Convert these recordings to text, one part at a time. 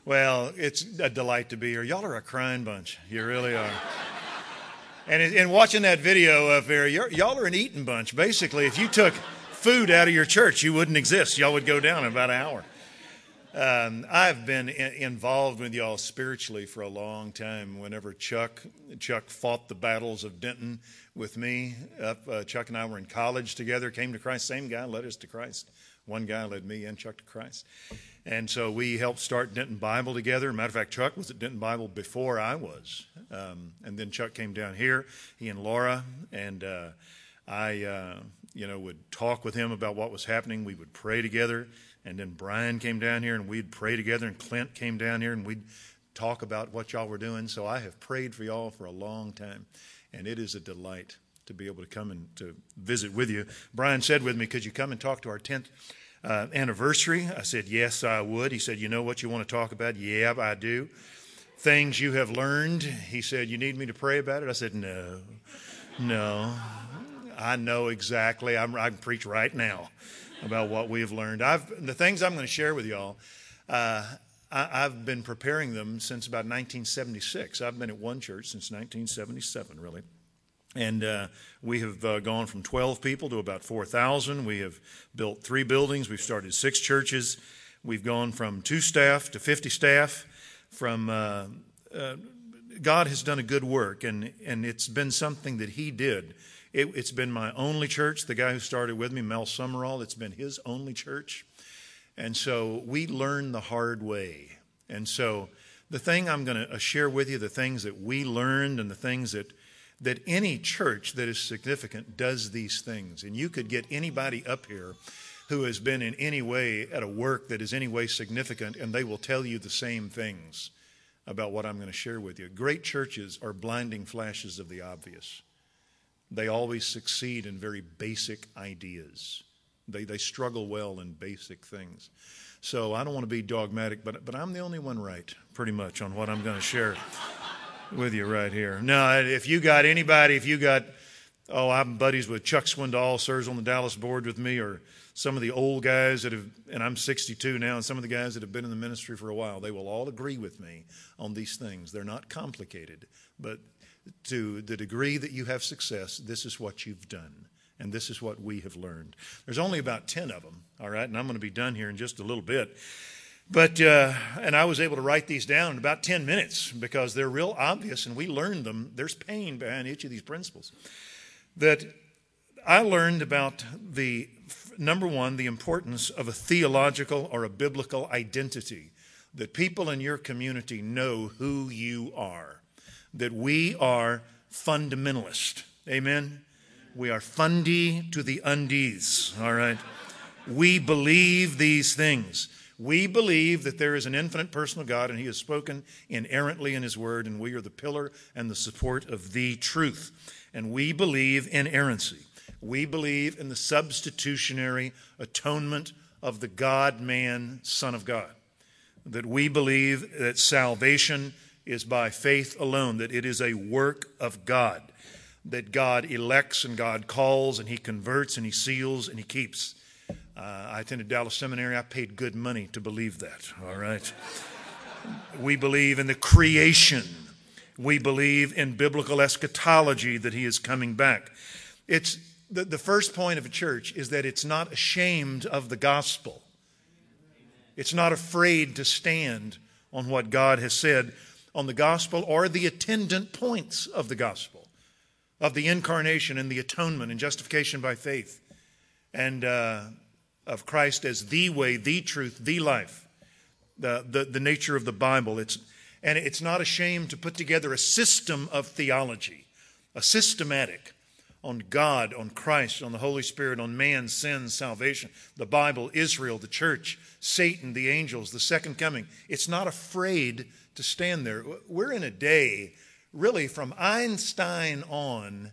Well, it's a delight to be here. Y'all are a crying bunch. You really are. And watching that video up there, y'all are an eating bunch. Basically, if you took food out of your church, you wouldn't exist. Y'all would go down in about an hour. I've been involved with y'all spiritually for a long time. Whenever Chuck fought the battles of Denton with me, Chuck and I were in college together, came to Christ. Same guy led us to Christ. One guy led me and Chuck to Christ. And so we helped start Denton Bible together. Matter of fact, Chuck was at Denton Bible before I was. And then Chuck came down here, he and Laura, and I would talk with him about what was happening. We would pray together. And then Brian came down here, and we'd pray together. And Clint came down here, and we'd talk about what y'all were doing. So I have prayed for y'all for a long time. And it is a delight to be able to come and to visit with you. Brian said with me, could you come and talk to our 10th anniversary? I said, yes, I would. He said, you know what you want to talk about? Yeah, I do. Things you have learned. He said, you need me to pray about it? I said, no. I know exactly. I can preach right now about what we've learned. The things I'm going to share with y'all, I've been preparing them since about 1976. I've been at one church since 1977, really. And we have gone from 12 people to about 4,000. We have built 3 buildings. We've started 6 churches. We've gone from 2 staff to 50 staff. God has done a good work, and it's been something that He did. It's been my only church. The guy who started with me, Mel Summerall, it's been his only church. And so we learned the hard way. And so the thing I'm going to share with you, the things that we learned and the things that any church that is significant does these things. And you could get anybody up here who has been in any way at a work that is any way significant, and they will tell you the same things about what I'm going to share with you. Great churches are blinding flashes of the obvious. They always succeed in very basic ideas. They struggle well in basic things. So I don't want to be dogmatic, but I'm the only one right, pretty much, on what I'm going to share with you right here. Now, I'm buddies with Chuck Swindoll, serves on the Dallas board with me, or some of the old guys that have, and I'm 62 now, and some of the guys that have been in the ministry for a while, they will all agree with me on these things. They're not complicated, but to the degree that you have success, this is what you've done, and this is what we have learned. There's only about 10 of them, all right, and I'm going to be done here in just a little bit. But, and I was able to write these down in about 10 minutes because they're real obvious, and we learned them. There's pain behind each of these principles. That I learned about number one, the importance of a theological or a biblical identity, that people in your community know who you are. That we are fundamentalist. Amen? We are fundy to the undies. All right? We believe these things. We believe that there is an infinite personal God, and He has spoken inerrantly in His Word, and we are the pillar and the support of the truth. And we believe in inerrancy. We believe in the substitutionary atonement of the God-man, Son of God. That we believe that salvation is by faith alone, that it is a work of God, that God elects and God calls and He converts and He seals and He keeps. I attended Dallas Seminary. I paid good money to believe that, all right? We believe in the creation. We believe in biblical eschatology, that He is coming back. It's the first point of a church is that it's not ashamed of the gospel. It's not afraid to stand on what God has said on the gospel or the attendant points of the gospel, of the incarnation and the atonement and justification by faith, and of Christ as the way, the truth, the life, the nature of the Bible. It's not ashamed to put together a system of theology, a systematic on God, on Christ, on the Holy Spirit, on man, sin, salvation, the Bible, Israel, the church, Satan, the angels, the second coming. It's not afraid to stand there. We're in a day, really from Einstein on,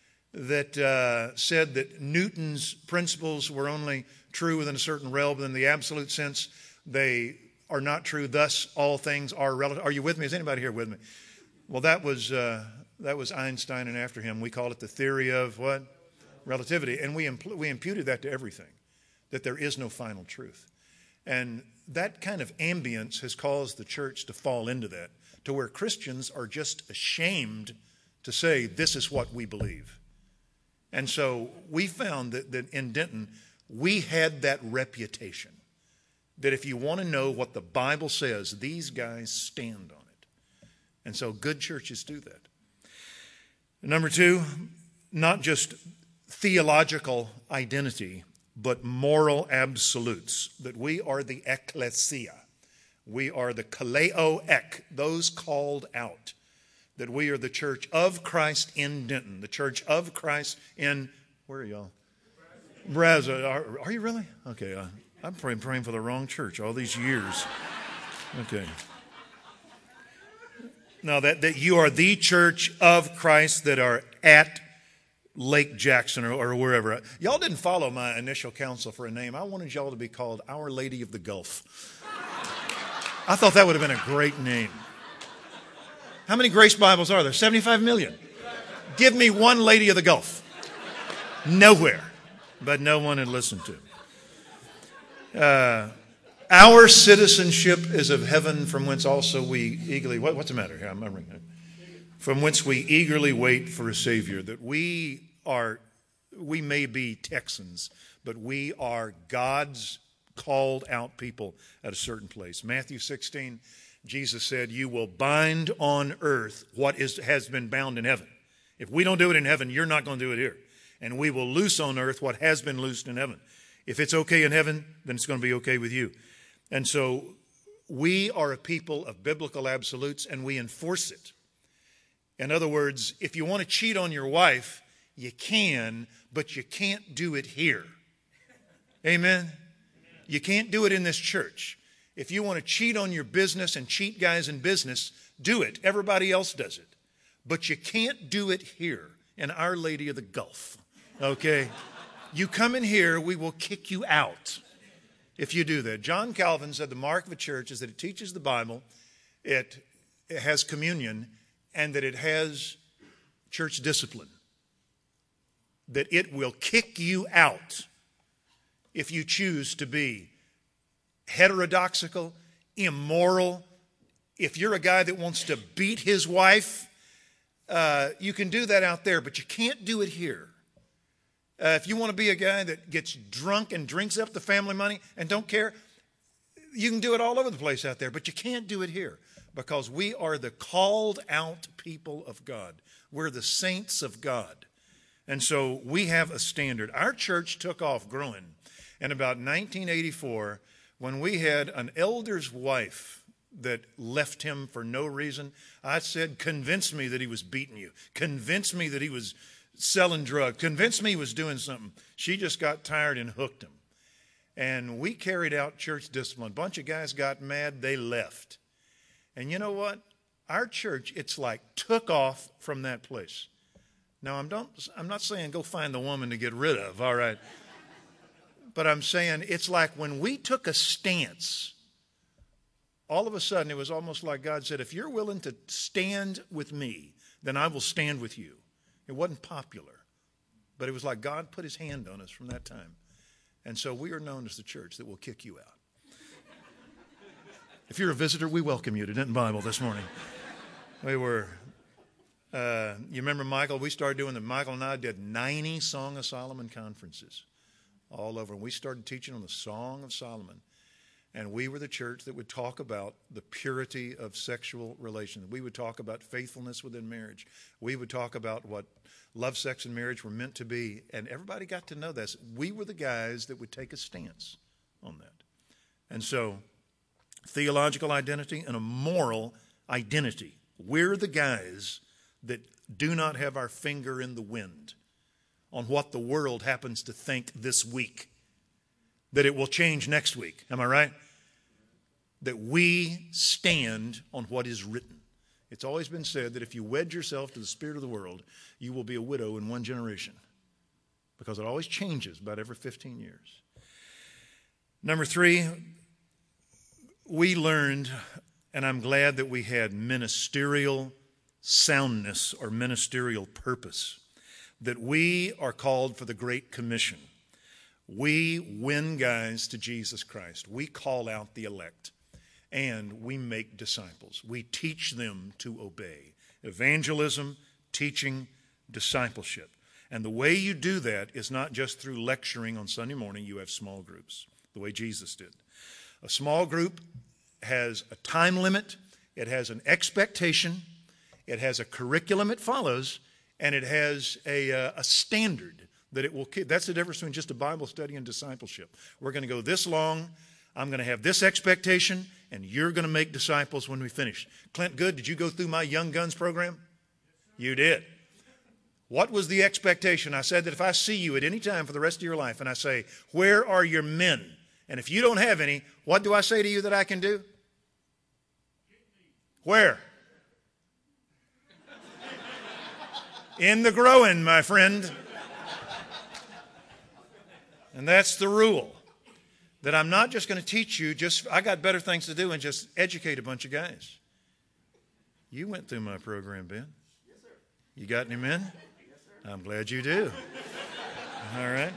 that said that Newton's principles were only true within a certain realm, but in the absolute sense, they are not true. Thus, all things are relative. Are you with me? Is anybody here with me? Well, that was Einstein, and after him, we call it the theory of what? Relativity. And we imputed that to everything, that there is no final truth. And that kind of ambience has caused the church to fall into that, to where Christians are just ashamed to say, this is what we believe. And so we found that in Denton, we had that reputation, that if you want to know what the Bible says, these guys stand on it. And so good churches do that. Number two, not just theological identity, but moral absolutes, that we are the ecclesia. We are the kaleo ek, those called out. That we are the church of Christ in Denton, the church of Christ in, where are y'all? Brazos. Are you really? Okay, I'm praying for the wrong church all these years. Okay. Now that you are the church of Christ that are at Lake Jackson or wherever. Y'all didn't follow my initial counsel for a name. I wanted y'all to be called Our Lady of the Gulf. I thought that would have been a great name. How many Grace Bibles are there? 75 million. Give me one Lady of the Gulf. Nowhere. But no one had listened to. Our citizenship is of heaven, from whence also we eagerly... What's the matter here? I'm remembering. From whence we eagerly wait for a Savior. That we may be Texans, but we are God's called out people at a certain place. Matthew 16, Jesus said, you will bind on earth what has been bound in heaven. If we don't do it in heaven, you're not going to do it here. And we will loose on earth what has been loosed in heaven. If it's okay in heaven, then it's going to be okay with you. And so we are a people of biblical absolutes, and we enforce it. In other words, if you want to cheat on your wife, you can, but you can't do it here. Amen? You can't do it in this church. If you want to cheat on your business and cheat guys in business, do it. Everybody else does it. But you can't do it here in Our Lady of the Gulf. Okay? You come in here, we will kick you out if you do that. John Calvin said the mark of a church is that it teaches the Bible, it has communion, and that it has church discipline. That it will kick you out if you choose to be heterodoxical, immoral. If you're a guy that wants to beat his wife, you can do that out there, but you can't do it here. If you want to be a guy that gets drunk and drinks up the family money and don't care, you can do it all over the place out there, but you can't do it here because we are the called out people of God. We're the saints of God. And so we have a standard. Our church took off growing in about 1984 when we had an elder's wife that left him for no reason. I said, convince me that he was beating you. Convince me that he was selling drugs. Convince me he was doing something. She just got tired and hooked him. And we carried out church discipline. A bunch of guys got mad. They left. And you know what? Our church, it's like took off from that place. Now, I'm not saying go find the woman to get rid of, all right? But I'm saying it's like when we took a stance, all of a sudden it was almost like God said, if you're willing to stand with me, then I will stand with you. It wasn't popular, but it was like God put his hand on us from that time. And so we are known as the church that will kick you out. If you're a visitor, we welcome you to Denton Bible this morning. We were, you remember Michael? We started doing Michael and I did 90 Song of Solomon conferences all over. And we started teaching on the Song of Solomon. And we were the church that would talk about the purity of sexual relations. We would talk about faithfulness within marriage. We would talk about what love, sex, and marriage were meant to be. And everybody got to know this. We were the guys that would take a stance on that. And so, theological identity and a moral identity. We're the guys that do not have our finger in the wind on what the world happens to think this week. That it will change next week. Am I right? That we stand on what is written. It's always been said that if you wed yourself to the spirit of the world, you will be a widow in one generation. Because it always changes about every 15 years. Number 3, we learned, and I'm glad that we had ministerial soundness or ministerial purpose. That we are called for the Great Commission. We win guys to Jesus Christ. We call out the elect, and we make disciples. We teach them to obey. Evangelism, teaching, discipleship. And the way you do that is not just through lecturing on Sunday morning. You have small groups, the way Jesus did. A small group has a time limit. It has an expectation. It has a curriculum it follows, and it has a standard that it will keep. That's the difference between just a Bible study and discipleship. We're going to go this long. I'm going to have this expectation, and you're going to make disciples when we finish. Clint Good, did you go through my Young Guns program? You did. What was the expectation? I said that if I see you at any time for the rest of your life and I say, where are your men? And if you don't have any, what do I say to you that I can do? Where? In the growing, my friend. And that's the rule. That I'm not just going to teach you, I got better things to do and just educate a bunch of guys. You went through my program, Ben. Yes, sir. You got any men? Yes, sir. I'm glad you do. All right.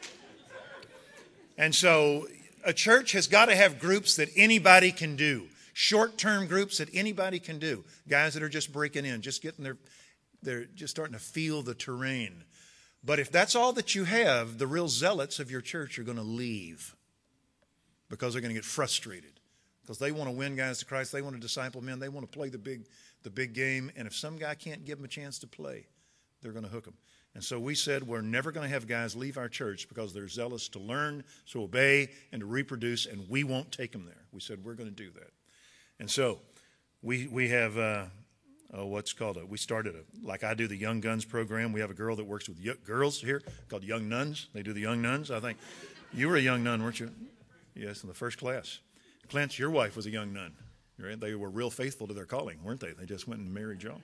And so a church has got to have groups that anybody can do. Short-term groups that anybody can do. Guys that are just breaking in, just getting they're just starting to feel the terrain. But if that's all that you have, the real zealots of your church are going to leave because they're going to get frustrated because they want to win guys to Christ. They want to disciple men. They want to play the big game. And if some guy can't give them a chance to play, they're going to hook them. And so we said we're never going to have guys leave our church because they're zealous to learn, to obey, and to reproduce, and we won't take them there. We said we're going to do that. And so we have we started like I do the Young Guns program. We have a girl that works with girls here called Young Nuns. They do the Young Nuns. I think you were a young nun, weren't you? Yes, in the first class. Clint, your wife was a young nun. Right? They were real faithful to their calling, weren't they? They just went and married Joe.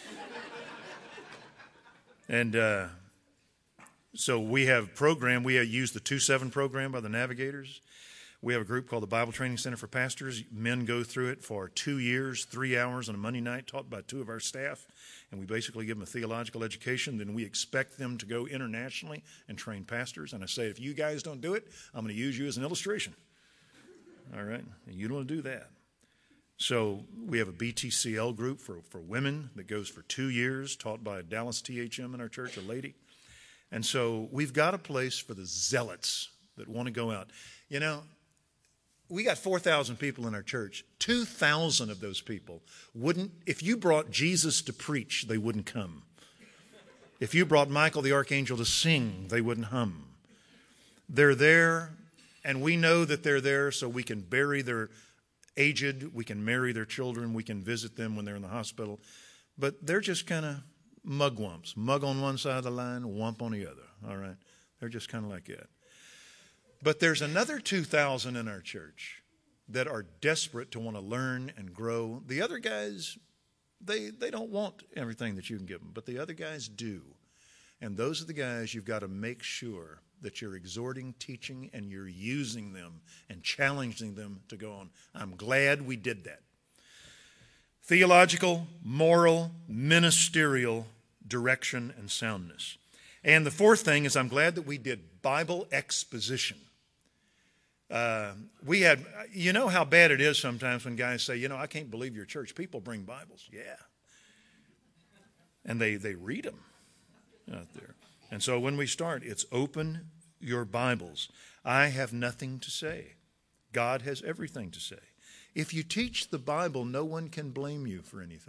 And so we have we use the 2-7 program by the Navigators. We have a group called the Bible Training Center for Pastors. Men go through it for 2 years, 3 hours on a Monday night, taught by 2 of our staff. And we basically give them a theological education. Then we expect them to go internationally and train pastors. And I say, if you guys don't do it, I'm going to use you as an illustration. All right? And you don't want to do that. So we have a BTCL group for women that goes for 2 years, taught by a Dallas THM in our church, a lady. And so we've got a place for the zealots that want to go out. You know, we got 4,000 people in our church. 2,000 of those people wouldn't, if you brought Jesus to preach, they wouldn't come. If you brought Michael the Archangel to sing, they wouldn't hum. They're there, and we know that they're there so we can bury their aged, we can marry their children, we can visit them when they're in the hospital. But they're just kind of mugwumps. Mug on one side of the line, wump on the other. All right? They're just kind of like that. But there's another 2,000 in our church that are desperate to want to learn and grow. The other guys, they don't want everything that you can give them, but the other guys do. And those are the guys you've got to make sure that you're exhorting, teaching, and you're using them and challenging them to go on. I'm glad we did that. Theological, moral, ministerial direction and soundness. And the fourth thing is I'm glad that we did Bible exposition. We had, you know how bad it is sometimes when guys say, I can't believe your church. People bring Bibles. Yeah. And they read them out there. And so when we start, it's open your Bibles. I have nothing to say. God has everything to say. If you teach the Bible, no one can blame you for anything.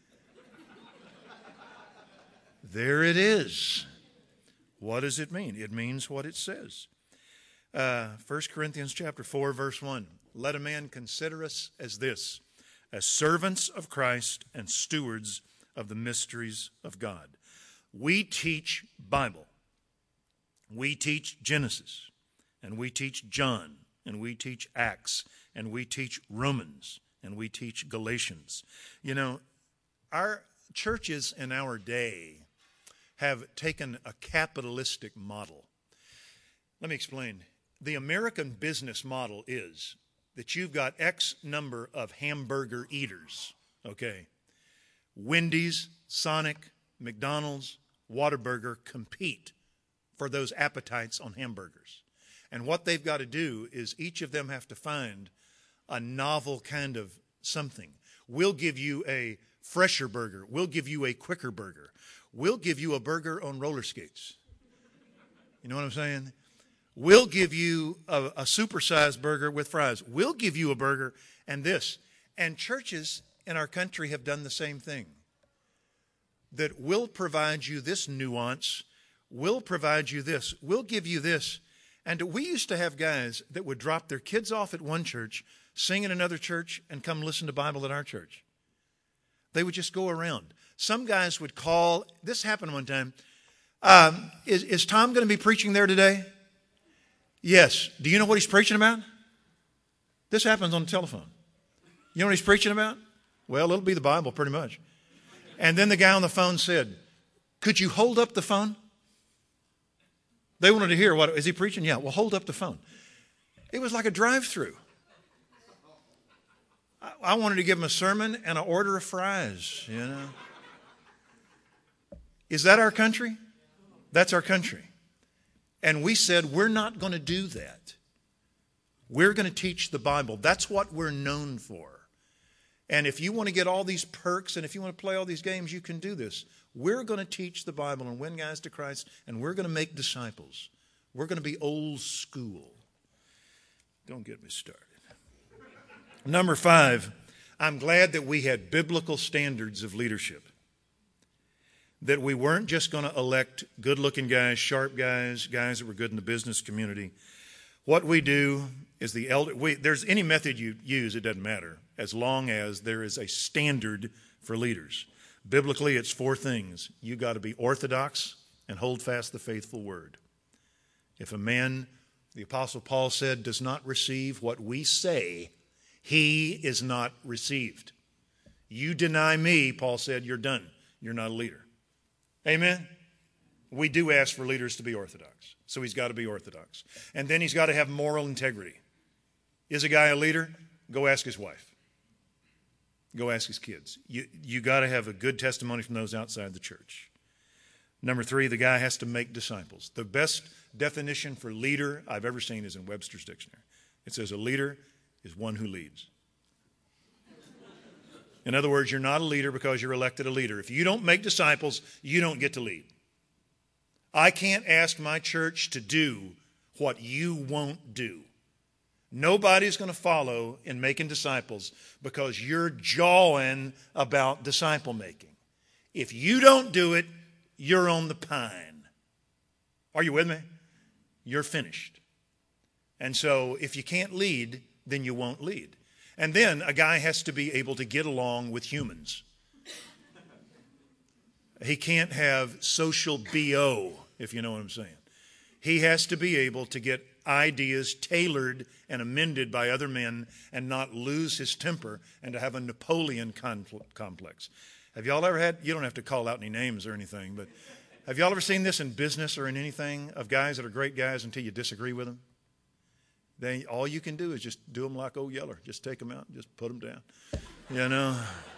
There it is. What does it mean? It means what it says. 1 Corinthians chapter 4, verse 1. Let a man consider us as this, as servants of Christ and stewards of the mysteries of God. We teach Bible. We teach Genesis, and we teach John, and we teach Acts, and we teach Romans, and we teach Galatians. Our churches in our day have taken a capitalistic model. Let me explain. The American business model is that you've got X number of hamburger eaters, okay? Wendy's, Sonic, McDonald's, Whataburger compete for those appetites on hamburgers. And what they've got to do is each of them have to find a novel kind of something. We'll give you a fresher burger. We'll give you a quicker burger. We'll give you a burger on roller skates. You know what I'm saying? We'll give you a supersized burger with fries. We'll give you a burger and this. And churches in our country have done the same thing. That we'll provide you this nuance. We'll provide you this. We'll give you this. And we used to have guys that would drop their kids off at one church, sing in another church, and come listen to Bible at our church. They would just go around. Some guys would call. This happened one time. Is Tom going to be preaching there today? Yes. Do you know what he's preaching about? This happens on the telephone. You know what he's preaching about? Well, it'll be the Bible pretty much. And then the guy on the phone said, could you hold up the phone? They wanted to hear, what is he preaching? Yeah, well, hold up the phone. It was like a drive-through. I wanted to give him a sermon and an order of fries, you know. Is that our country? That's our country. And we said, we're not going to do that. We're going to teach the Bible. That's what we're known for. And if you want to get all these perks and if you want to play all these games, you can do this. We're going to teach the Bible and win guys to Christ, and we're going to make disciples. We're going to be old school. Don't get me started. Number 5, I'm glad that we had biblical standards of leadership. That we weren't just going to elect good-looking guys, sharp guys, guys that were good in the business community. What we do is there's any method you use, it doesn't matter, as long as there is a standard for leaders. Biblically, it's 4 things. You got to be orthodox and hold fast the faithful word. If a man, the Apostle Paul said, does not receive what we say, he is not received. You deny me, Paul said, you're done. You're not a leader. Amen? We do ask for leaders to be orthodox. So he's got to be orthodox. And then he's got to have moral integrity. Is a guy a leader? Go ask his wife. Go ask his kids. You got to have a good testimony from those outside the church. Number 3, the guy has to make disciples. The best definition for leader I've ever seen is in Webster's dictionary. It says a leader is one who leads. In other words, you're not a leader because you're elected a leader. If you don't make disciples, you don't get to lead. I can't ask my church to do what you won't do. Nobody's going to follow in making disciples because you're jawing about disciple making. If you don't do it, you're on the pine. Are you with me? You're finished. And so if you can't lead, then you won't lead. And then a guy has to be able to get along with humans. He can't have social BO, if you know what I'm saying. He has to be able to get ideas tailored and amended by other men and not lose his temper and to have a Napoleon complex. Have y'all ever had, you don't have to call out any names or anything, but have y'all ever seen this in business or in anything of guys that are great guys until you disagree with them? Then all you can do is just do them like old Yeller. Just take them out and just put them down. You know,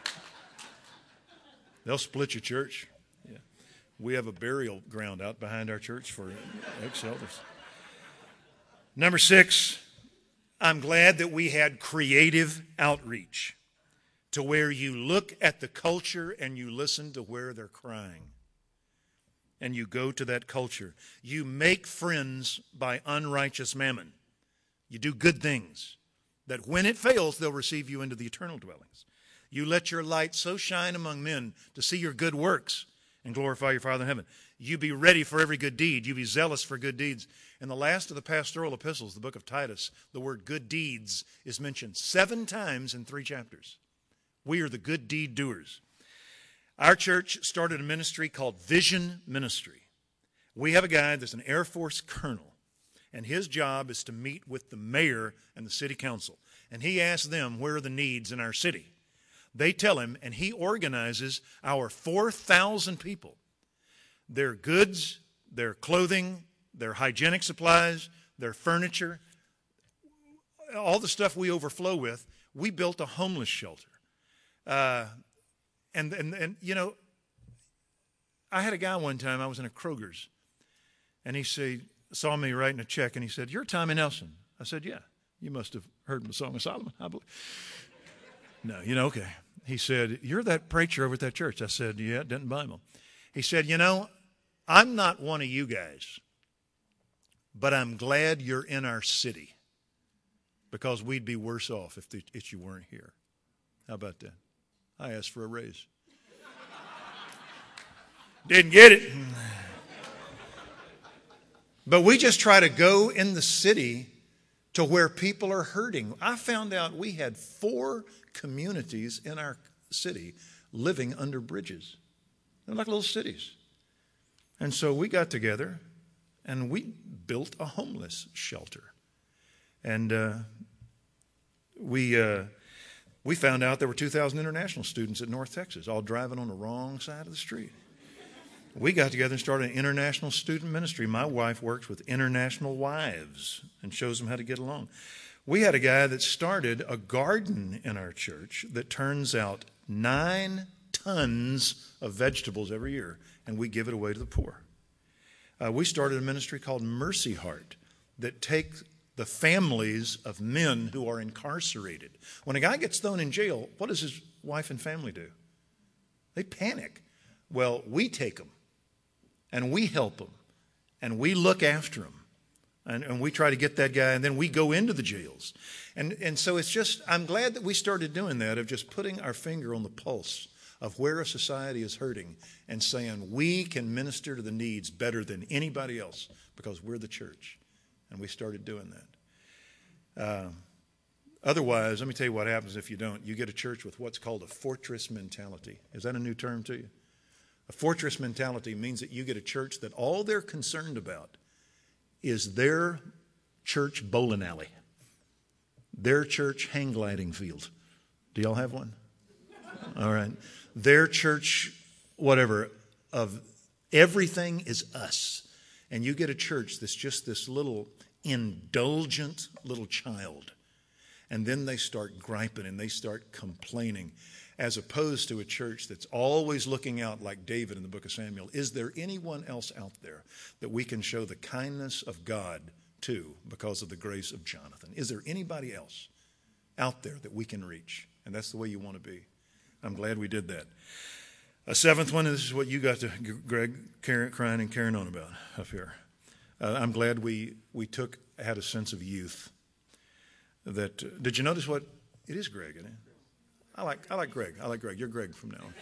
they'll split your church. Yeah. We have a burial ground out behind our church for ex-elders. Number 6, I'm glad that we had creative outreach to where you look at the culture and you listen to where they're crying. And you go to that culture. You make friends by unrighteous mammon. You do good things, that when it fails, they'll receive you into the eternal dwellings. You let your light so shine among men to see your good works and glorify your Father in heaven. You be ready for every good deed. You be zealous for good deeds. In the last of the pastoral epistles, the book of Titus, the word good deeds is mentioned 7 times in 3 chapters. We are the good deed doers. Our church started a ministry called Vision Ministry. We have a guy that's an Air Force colonel. And his job is to meet with the mayor and the city council. And he asks them, where are the needs in our city? They tell him, and he organizes our 4,000 people. Their goods, their clothing, their hygienic supplies, their furniture, all the stuff we overflow with. We built a homeless shelter. And you know, I had a guy one time, I was in a Kroger's, and he said, saw me writing a check, and he said, "You're Tommy Nelson." I said, "Yeah." "You must have heard the Song of Solomon, I believe." "No, okay." He said, "You're that preacher over at that church." I said, "Yeah, Denton Bible." He said, "I'm not one of you guys, but I'm glad you're in our city because we'd be worse off if you weren't here." How about that? I asked for a raise. Didn't get it. But we just try to go in the city to where people are hurting. I found out we had 4 communities in our city living under bridges. They're like little cities. And so we got together and we built a homeless shelter. And we found out there were 2,000 international students at North Texas, all driving on the wrong side of the street. We got together and started an international student ministry. My wife works with international wives and shows them how to get along. We had a guy that started a garden in our church that turns out 9 tons of vegetables every year, and we give it away to the poor. We started a ministry called Mercy Heart that takes the families of men who are incarcerated. When a guy gets thrown in jail, what does his wife and family do? They panic. Well, we take them, and we help them, and we look after them, and we try to get that guy, and then we go into the jails. And so it's just, I'm glad that we started doing that, of just putting our finger on the pulse of where a society is hurting and saying we can minister to the needs better than anybody else because we're the church. And we started doing that. Otherwise, let me tell you what happens if you don't. You get a church with what's called a fortress mentality. Is that a new term to you? A fortress mentality means that you get a church that all they're concerned about is their church bowling alley, their church hang gliding field. Do y'all have one? All right. Their church, whatever, of everything is us. And you get a church that's just this little indulgent little child. And then they start griping and they start complaining, as opposed to a church that's always looking out like David in the book of Samuel. Is there anyone else out there that we can show the kindness of God to because of the grace of Jonathan? Is there anybody else out there that we can reach? And that's the way you want to be. I'm glad we did that. A 7th one, and this is what you got to, Greg, crying and carrying on about up here. I'm glad we had a sense of youth. That did you notice what it is, Greg? Isn't it? I like Greg. I like Greg. You're Greg from now on.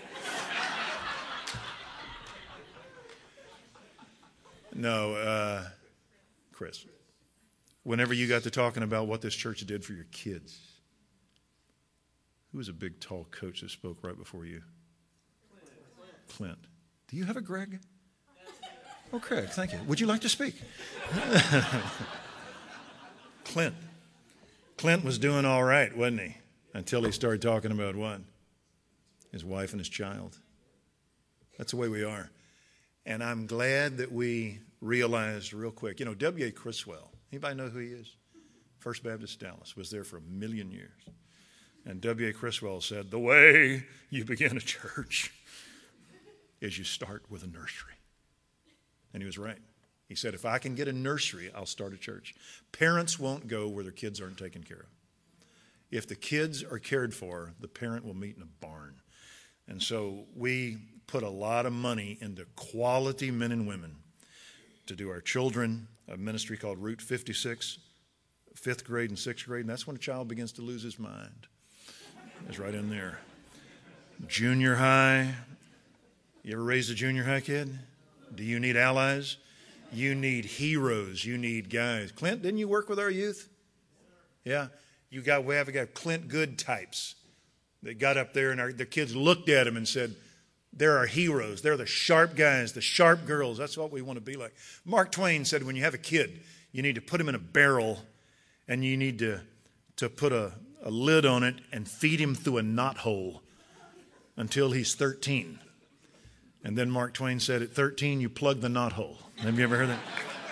No, Chris. Whenever you got to talking about what this church did for your kids, who was a big, tall coach that spoke right before you? Clint. Do you have a Greg? Oh, Craig, thank you. Would you like to speak? Clint. Clint was doing all right, wasn't he? Until he started talking about what? His wife and his child. That's the way we are. And I'm glad that we realized real quick. W.A. Criswell, anybody know who he is? First Baptist Dallas, was there for 1,000,000 years. And W.A. Criswell said, the way you begin a church is you start with a nursery. And he was right. He said, if I can get a nursery, I'll start a church. Parents won't go where their kids aren't taken care of. If the kids are cared for, the parent will meet in a barn. And so we put a lot of money into quality men and women to do our children, a ministry called Route 56, 5th grade and 6th grade. And that's when a child begins to lose his mind. It's right in there. Junior high. You ever raised a junior high kid? Do you need allies? You need heroes. You need guys. Clint, didn't you work with our youth? Yeah. We have a guy, Clint Good types, that got up there and the kids looked at him and said, they're our heroes. They're the sharp guys, the sharp girls. That's what we want to be like. Mark Twain said when you have a kid, you need to put him in a barrel and you need to put a lid on it and feed him through a knothole until he's 13. And then Mark Twain said, at 13, you plug the knothole. Have you ever heard that?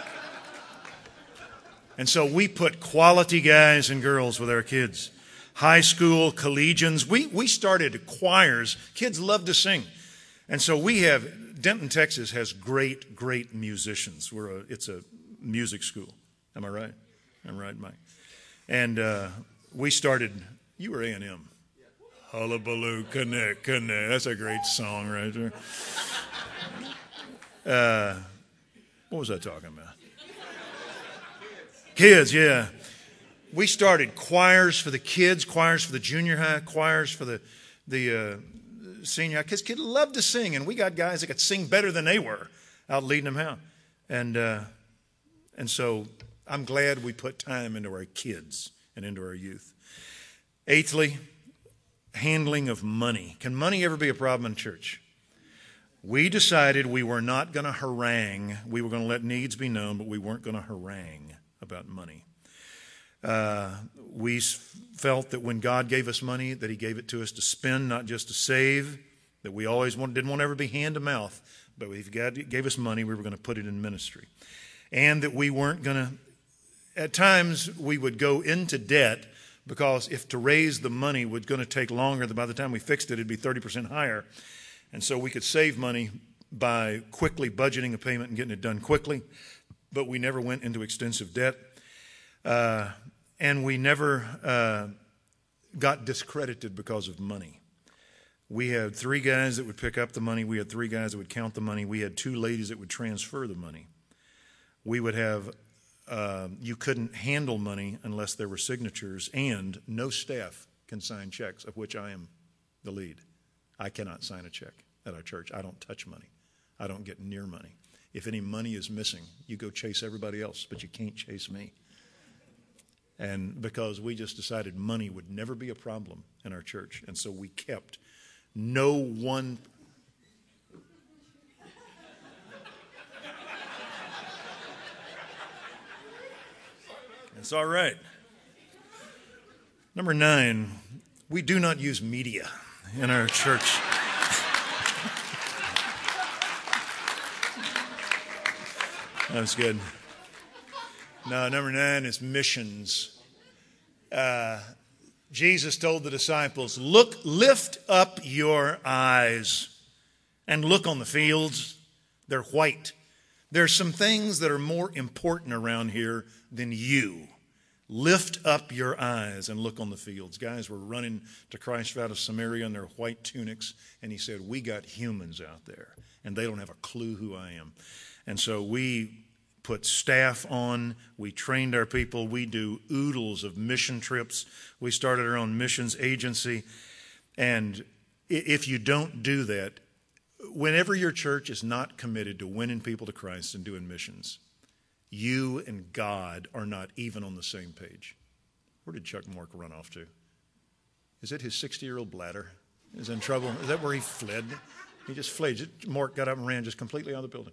And so we put quality guys and girls with our kids. High school, collegians. We started choirs. Kids love to sing. And so Denton, Texas has great, great musicians. It's a music school. Am I right? I'm right, Mike. And we started, you were A&M. Hullabaloo, connect. That's a great song right there. What was I talking about? Kids, yeah. We started choirs for the kids, choirs for the junior high, choirs for the senior high. Because kids love to sing, and we got guys that could sing better than they were out leading them out. And so I'm glad we put time into our kids and into our youth. Eighthly, handling of money. Can money ever be a problem in church? We decided we were not going to harangue. We were going to let needs be known, but we weren't going to harangue about money. We felt that when God gave us money, that He gave it to us to spend, not just to save, that we always didn't want to ever be hand to mouth, but if God gave us money, we were going to put it in ministry. And that we weren't going to, at times, we would go into debt because if to raise the money was going to take longer, by the time we fixed it, it'd be 30% higher. And so we could save money by quickly budgeting a payment and getting it done quickly, but we never went into extensive debt. And we never got discredited because of money. We had 3 guys that would pick up the money. We had 3 guys that would count the money. We had 2 ladies that would transfer the money. We would have, you couldn't handle money unless there were signatures, and no staff can sign checks, of which I am the lead. I cannot sign a check at our church. I don't touch money. I don't get near money. If any money is missing, you go chase everybody else, but you can't chase me. And because we just decided money would never be a problem in our church, and so we kept no one. It's all right. Number 9, we do not use media in our church. That was good. No, number 9 is missions. Jesus told the disciples, lift up your eyes and look on the fields. They're white. There's some things that are more important around here than you. Lift up your eyes and look on the fields. Guys were running to Christ out of Samaria in their white tunics, and he said, we got humans out there, and they don't have a clue who I am. And so we put staff on, we trained our people, we do oodles of mission trips. We started our own missions agency. And if you don't do that, whenever your church is not committed to winning people to Christ and doing missions, you and God are not even on the same page. Where did Chuck Mark run off to? Is it his 60-year-old bladder is in trouble? Is that where he fled? He just fled. Mark got up and ran just completely out of the building.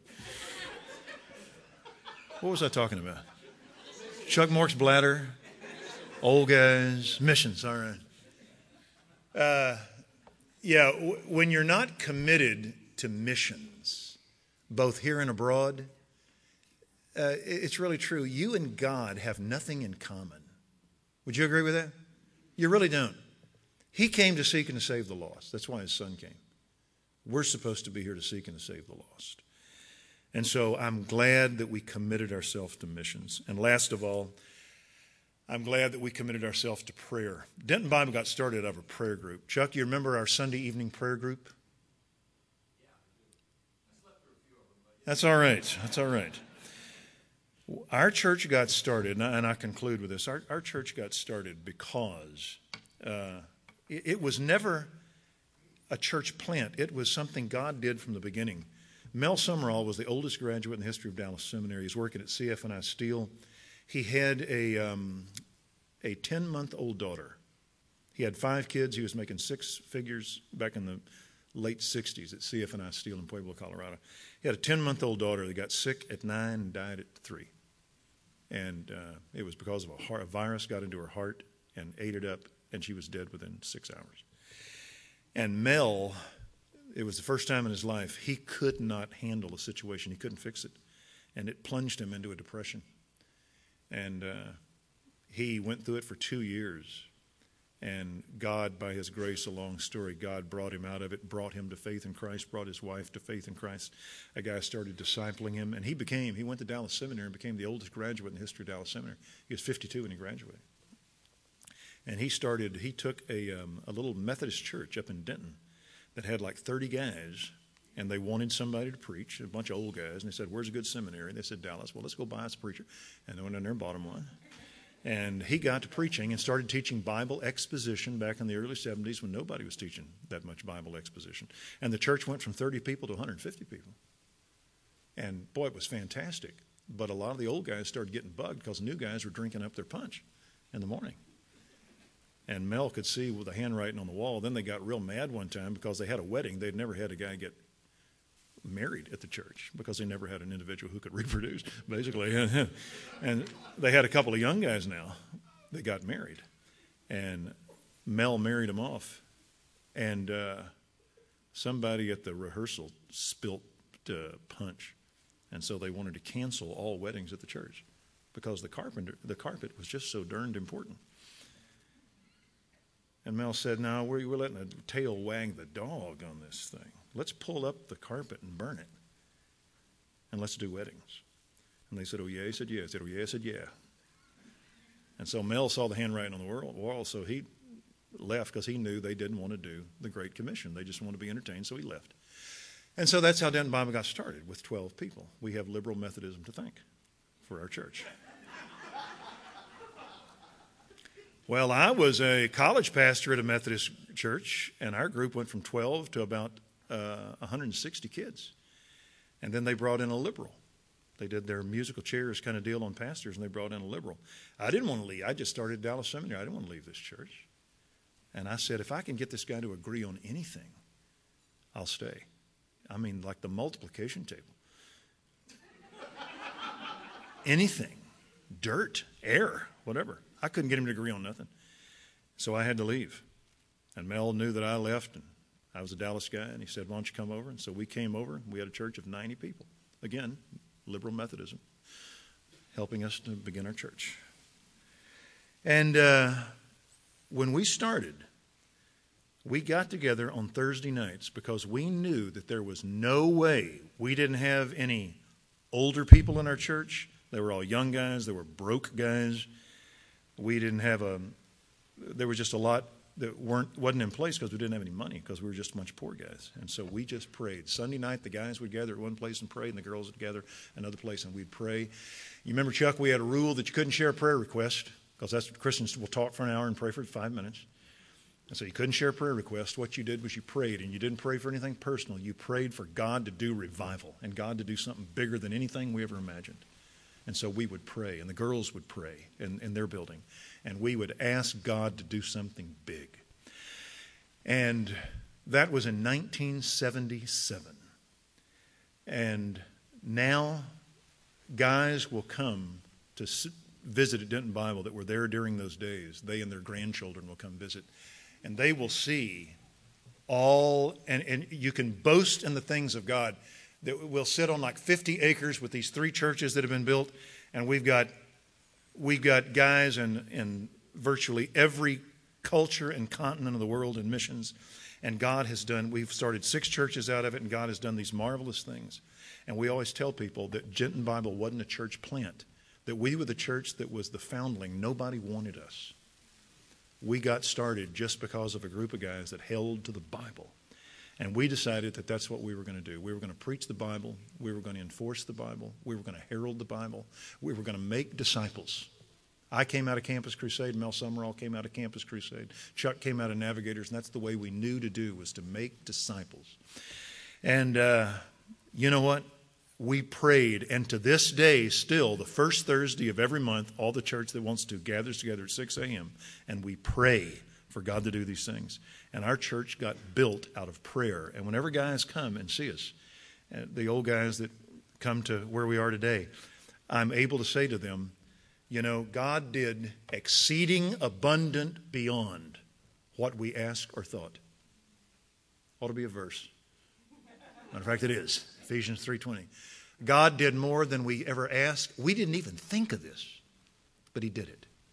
What was I talking about? Chuck Mark's bladder, old guys, missions, all right. When you're not committed to missions, both here and abroad, it's really true. You and God have nothing in common. Would you agree with that? You really don't. He came to seek and to save the lost. That's why his son came. We're supposed to be here to seek and to save the lost. And so I'm glad that we committed ourselves to missions. And last of all, I'm glad that we committed ourselves to prayer. Denton Bible got started out of a prayer group. Chuck, you remember our Sunday evening prayer group? That's all right. That's all right. Our church got started, and I conclude with this. Our church got started because it was never a church plant. It was something God did from the beginning. Mel Summerall was the oldest graduate in the history of Dallas Seminary. He's working at CF&I Steel. He had a 10-month-old daughter. He had 5 kids. He was making 6 figures back in the late 60s at CF&I Steel in Pueblo, Colorado. He had a 10-month-old daughter that got sick at 9 and died at 3. And it was because of a virus got into her heart and ate it up, and she was dead within 6 hours. And Mel, it was the first time in his life, he could not handle the situation. He couldn't fix it. And it plunged him into a depression. And he went through it for 2 years. And God, by his grace, a long story, God brought him out of it, brought him to faith in Christ, brought his wife to faith in Christ. A guy started discipling him, and he went to Dallas Seminary and became the oldest graduate in the history of Dallas Seminary. He was 52 when he graduated. And he took a little Methodist church up in Denton that had like 30 guys, and they wanted somebody to preach, a bunch of old guys, and they said, "Where's a good seminary?" And they said, "Dallas." "Well, let's go buy us a preacher." And they went in there and bought him one. And he got to preaching and started teaching Bible exposition back in the early 70s when nobody was teaching that much Bible exposition. And the church went from 30 people to 150 people. And boy, it was fantastic. But a lot of the old guys started getting bugged because new guys were drinking up their punch in the morning. And Mel could see with the handwriting on the wall. Then they got real mad one time because they had a wedding. They'd never had a guy get married at the church because they never had an individual who could reproduce, basically. And they had a couple of young guys now that got married. And Mel married them off. And somebody at the rehearsal spilt punch. And so they wanted to cancel all weddings at the church because the carpet was just so darned important. And Mel said, "No, we're letting a tail wag the dog on this thing. Let's pull up the carpet and burn it. And let's do weddings." And they said, "Oh, yeah?" He said, "Yeah." He said, "Oh, yeah?" I said, "Yeah." And so Mel saw the handwriting on the wall, so he left because he knew they didn't want to do the Great Commission. They just wanted to be entertained, so he left. And so that's how Denton Bible got started, with 12 people. We have liberal Methodism to thank for our church. Well, I was a college pastor at a Methodist church, and our group went from 12 to about 160 kids. And then they brought in a liberal. They did their musical chairs kind of deal on pastors, and they brought in a liberal. I didn't want to leave. I just started Dallas Seminary. I didn't want to leave this church. And I said, if I can get this guy to agree on anything, I'll stay. I mean, like the multiplication table. Anything. Dirt, air, whatever. I couldn't get him to agree on nothing. So I had to leave. And Mel knew that I left, and I was a Dallas guy, and he said, "Why don't you come over?" And so we came over. We had a church of 90 people. Again, liberal Methodism, helping us to begin our church. And when we started, we got together on Thursday nights because we knew that there was no way we didn't have any older people in our church. They were all young guys. They were broke guys. We didn't have there was just a lot that wasn't in place because we didn't have any money because we were just a bunch of poor guys. And so we just prayed. Sunday night, the guys would gather at one place and pray, and the girls would gather another place, and we'd pray. You remember, Chuck, we had a rule that you couldn't share a prayer request because that's what Christians will talk for an hour and pray for 5 minutes. And so you couldn't share a prayer request. What you did was you prayed, and you didn't pray for anything personal. You prayed for God to do revival and God to do something bigger than anything we ever imagined. And so we would pray, and the girls would pray in their building, and we would ask God to do something big. And that was in 1977. And now guys will come to visit at Denton Bible that were there during those days. They and their grandchildren will come visit, and they will see all, and you can boast in the things of God. That we'll sit on like 50 acres with these 3 churches that have been built, and we've got guys in virtually every culture and continent of the world in missions, and God has done. We've started 6 churches out of it, and God has done these marvelous things. And we always tell people that Denton Bible wasn't a church plant, that we were the church that was the foundling. Nobody wanted us. We got started just because of a group of guys that held to the Bible. And we decided that that's what we were going to do. We were going to preach the Bible. We were going to enforce the Bible. We were going to herald the Bible. We were going to make disciples. I came out of Campus Crusade. Mel Summerall came out of Campus Crusade. Chuck came out of Navigators. And that's the way we knew to do, was to make disciples. And you know what? We prayed. And to this day, still, the first Thursday of every month, all the church that wants to gathers together at 6 a.m. And we pray for God to do these things. And our church got built out of prayer. And whenever guys come and see us, the old guys that come to where we are today, I'm able to say to them, you know, God did exceeding abundant beyond what we asked or thought. Ought to be a verse. Matter of fact, it is. Ephesians 3:20. God did more than we ever asked. We didn't even think of this, but He did it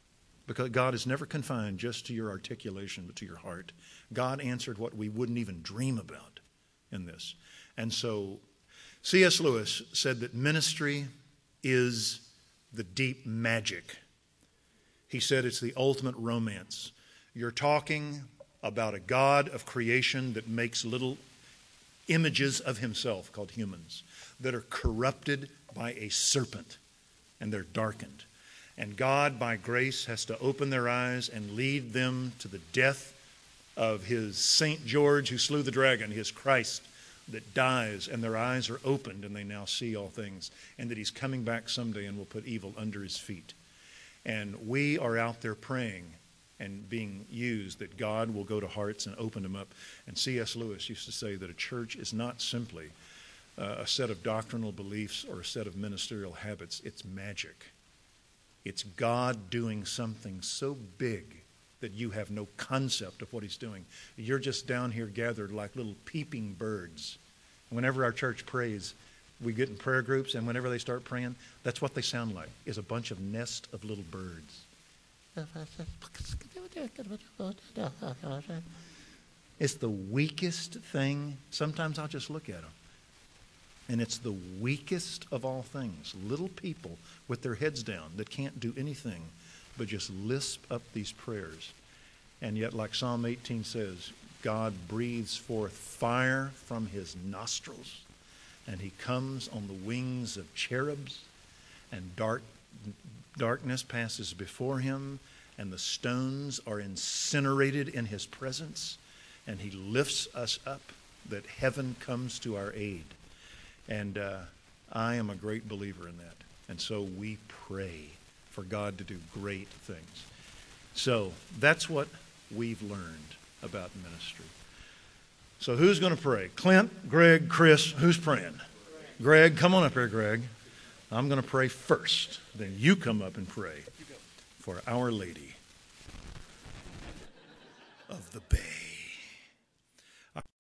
because God is never confined just to your articulation, but to your heart. God answered what we wouldn't even dream about in this. And so C.S. Lewis said that ministry is the deep magic. He said it's the ultimate romance. You're talking about a God of creation that makes little images of himself called humans that are corrupted by a serpent, and they're darkened. And God, by grace, has to open their eyes and lead them to the death of his St. George who slew the dragon, his Christ that dies, and their eyes are opened and they now see all things, and that he's coming back someday and will put evil under his feet. And we are out there praying and being used that God will go to hearts and open them up. And C.S. Lewis used to say that a church is not simply a set of doctrinal beliefs or a set of ministerial habits. It's magic. It's God doing something so big that you have no concept of what he's doing. You're just down here gathered like little peeping birds. Whenever our church prays, we get in prayer groups, and whenever they start praying, that's what they sound like, is a bunch of nest of little birds. It's the weakest thing. Sometimes I'll just look at them. And it's the weakest of all things. Little people with their heads down that can't do anything but just lisp up these prayers. And yet, like Psalm 18 says, God breathes forth fire from his nostrils, and he comes on the wings of cherubs, and darkness passes before him, and the stones are incinerated in his presence, and he lifts us up that heaven comes to our aid. And I am a great believer in that. And so we pray for God to do great things. So that's what we've learned about ministry. So who's going to pray? Clint, Greg, Chris, who's praying? Greg, come on up here, Greg. I'm going to pray first. Then you come up and pray for Our Lady of the Bay.